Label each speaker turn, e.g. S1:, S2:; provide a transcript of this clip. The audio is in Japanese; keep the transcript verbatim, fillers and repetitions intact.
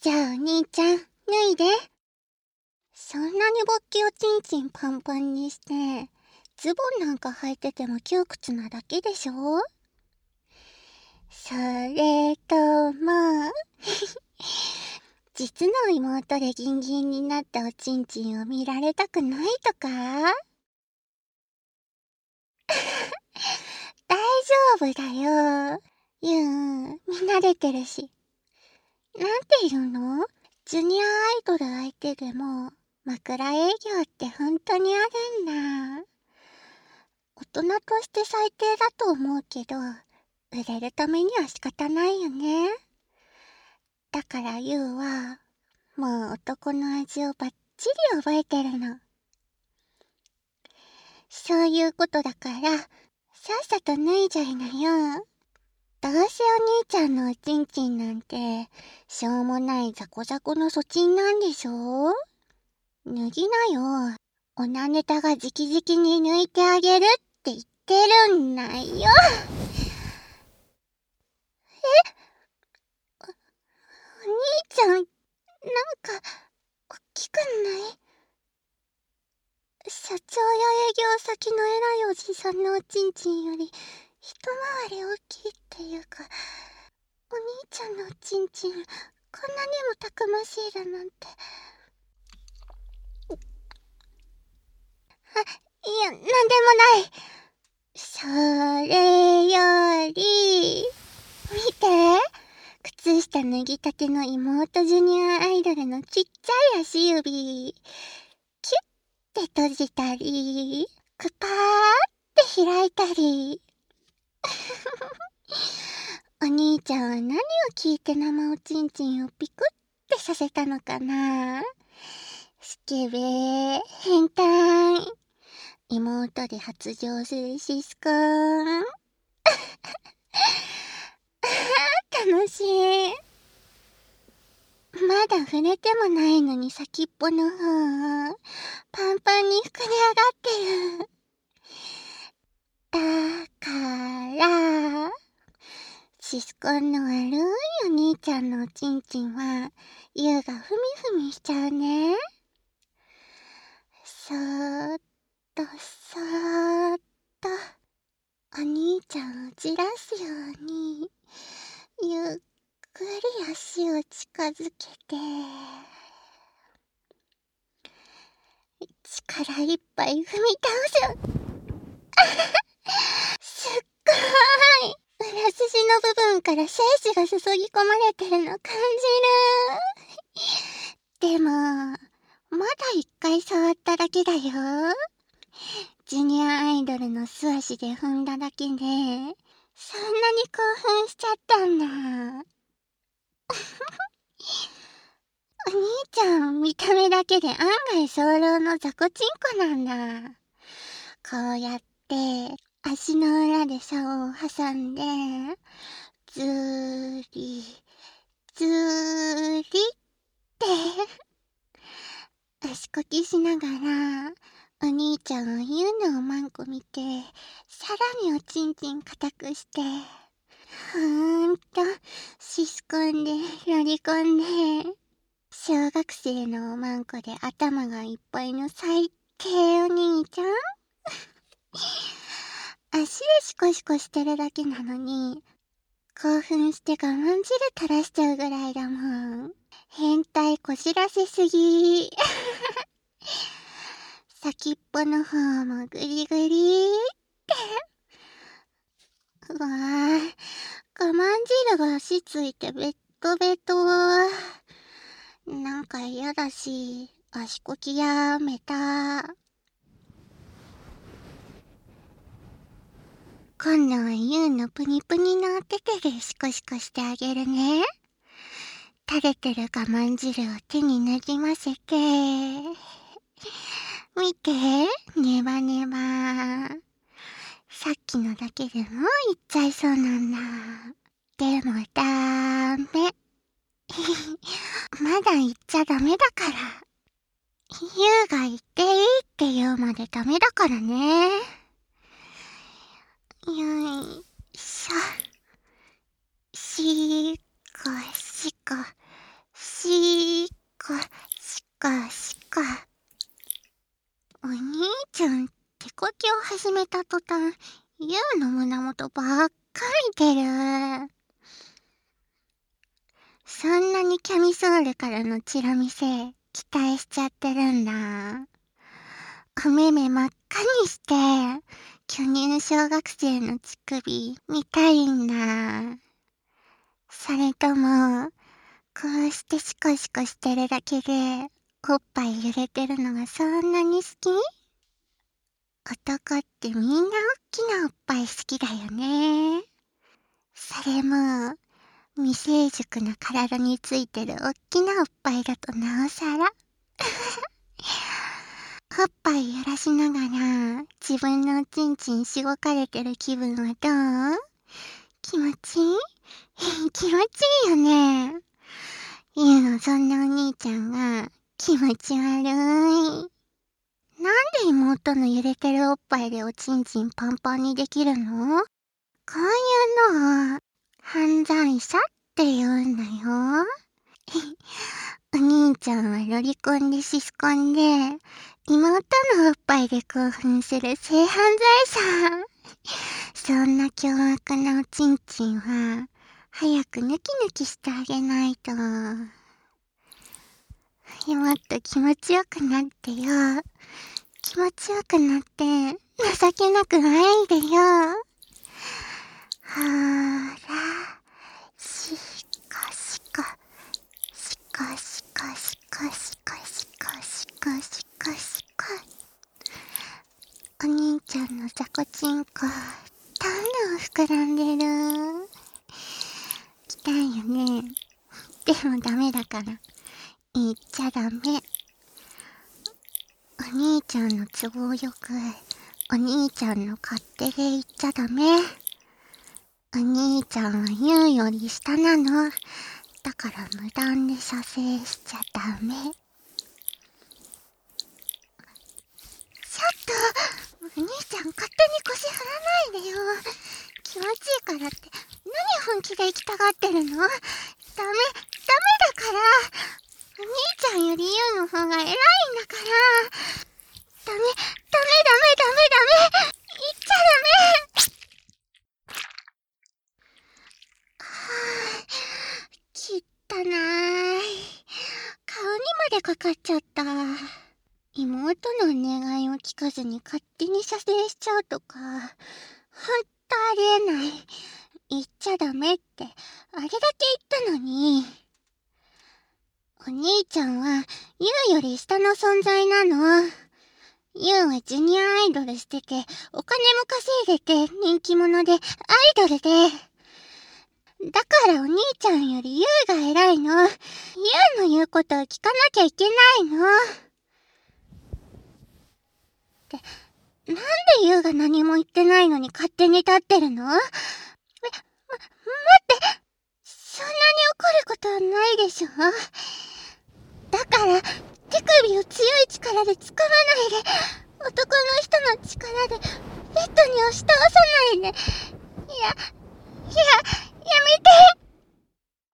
S1: じゃあお兄ちゃん、脱いで。そんなにぼっきをちんちんパンパンにして、ズボンなんか履いてても窮屈なだけでしょ。それとも、実の妹でギンギンになったおちんちんを見られたくないとか？大丈夫だよ。ユウ、見慣れてるし。なんていうの？ジュニアアイドル相手でも枕営業って本当にあるんだ。大人として最低だと思うけど、売れるためには仕方ないよね。だからユウは、もう男の味をバッチリ覚えてるの。そういうことだから、さっさと脱いじゃいなよ。どうせお兄ちゃんのおちんちんなんて、しょうもないザコザコのそちんなんでしょ？脱ぎなよ。おなネタが直々に抜いてあげるって言ってるんだよ。え？お、お兄ちゃん、なんか、おっきくない？社長や営業先の偉いおじさんのおちんちんより、一回り大きいっていうか、お兄ちゃんのおちんちん、こんなにもたくましいだなんて。あ、いや、なんでもない。それより、見て。靴下脱ぎたての妹ジュニアアイドルのちっちゃい足指。キュッて閉じたり、クパーって開いたり。お兄ちゃんは何を聞いて生おちんちんをピクってさせたのかな。スケベー、変態。妹で発情するシスコーン。楽しい。まだ触れてもないのに先っぽの方、パンパンに膨れ上がってる。だから、シスコンの悪いお兄ちゃんのおちんちんは、ユウがふみふみしちゃうね。そーっとそーっと、お兄ちゃんをじらすように、ゆっくり足を近づけて、力いっぱい踏み倒す。すっごーい。裏筋の部分から精子が注ぎ込まれてるの感じる。でも、まだ一回触っただけだよ。ジュニアアイドルの素足で踏んだだけで、そんなに興奮しちゃったんだ。お兄ちゃん、見た目だけで案外早漏の雑魚チンコなんだ。こうやって、足の裏で竿を挟んで、ずーり、ずーりって、足こきしながら、お兄ちゃんはユウのおまんこ見て、さらにおちんちん固くして、ふーんと、ししこんで、ロリコンで、小学生のおまんこで頭がいっぱいの最低お兄ちゃん。足でシコシコしてるだけなのに、興奮して我慢汁垂らしちゃうぐらいだもん。変態こじらせすぎ。先っぽの方もグリグリーって。うわぁ、我慢汁が足ついてベットベト。なんか嫌だし、足こきやめた。今度はユウのプニプニのお手手でシコシコしてあげるね。垂れてる我慢汁を手になじませて。見て、ネバネバ。さっきのだけでもういっちゃいそうなんだ。でもだーめ。まだ言っちゃダメだから。ユウが言っていいって言うまでダメだからね。よいしょ。しーこしこ、 しか、しか、しか。お兄ちゃん、手こきを始めた途端、ユウの胸元ばっかり出る。そんなにキャミソールからのチラ見せ、期待しちゃってるんだ。お目目真っ赤にして、巨乳小学生の乳首見たいんだ。それとも、こうしてシコシコしてるだけで、おっぱい揺れてるのがそんなに好き？男ってみんなおっきなおっぱい好きだよね。それも、未成熟な体についてるおっきなおっぱいだとなおさら。おっぱい揺らしながら、自分のおちんちんしごかれてる気分はどう？気持ちいい？気持ちいいよね。ユウのそんなお兄ちゃんが気持ち悪い。なんで妹の揺れてるおっぱいでおちんちんパンパンにできるの？こういうのを犯罪者って言うんだよ。お兄ちゃんはロリコンでシスコンで、妹のおっぱいで興奮する性犯罪者。そんな凶悪なおちんちんは、早くヌキヌキしてあげないと。もっと気持ちよくなってよ。気持ちよくなって、情けなくないでよ。ほーら、しかしか、しかしかしかしかしかしかしかしか。お兄ちゃんのザコチンコ、どんどん膨らんでる。汚いよね。でもダメだから。言っちゃダメ。お兄ちゃんの都合よく、お兄ちゃんの勝手で言っちゃダメ。お兄ちゃんはユウより下なの。だから無断で射精しちゃダメ。ちょっと、お兄ちゃん勝手に腰振らないでよ。気持ちいいからって、何本気で行きたがってるの？ダメ、ダメだから。お兄ちゃんよりユウの方が偉いんだから。ダメ、ダメ、ダメ、ダメ、ダメ。言っちゃダメ。きったなーい。顔にまでかかっちゃった。妹の願いを聞かずに勝手に射精しちゃうとか、ほんとありえない。言っちゃダメって、あれだけ言ったのに。お兄ちゃんは、ユウより下の存在なの。ユウはジュニアアイドルしてて、お金も稼いでて人気者で、アイドルで。だからお兄ちゃんよりユウが偉いの。ユウの言うことを聞かなきゃいけないの。って、なんでユウが何も言ってないのに勝手に立ってるの？え、ま、待って。そんなに怒ることはないでしょ。だから、手首を強い力で掴まないで、男の人の力で、ベッドに押し倒さないで。いや、いや、やめて。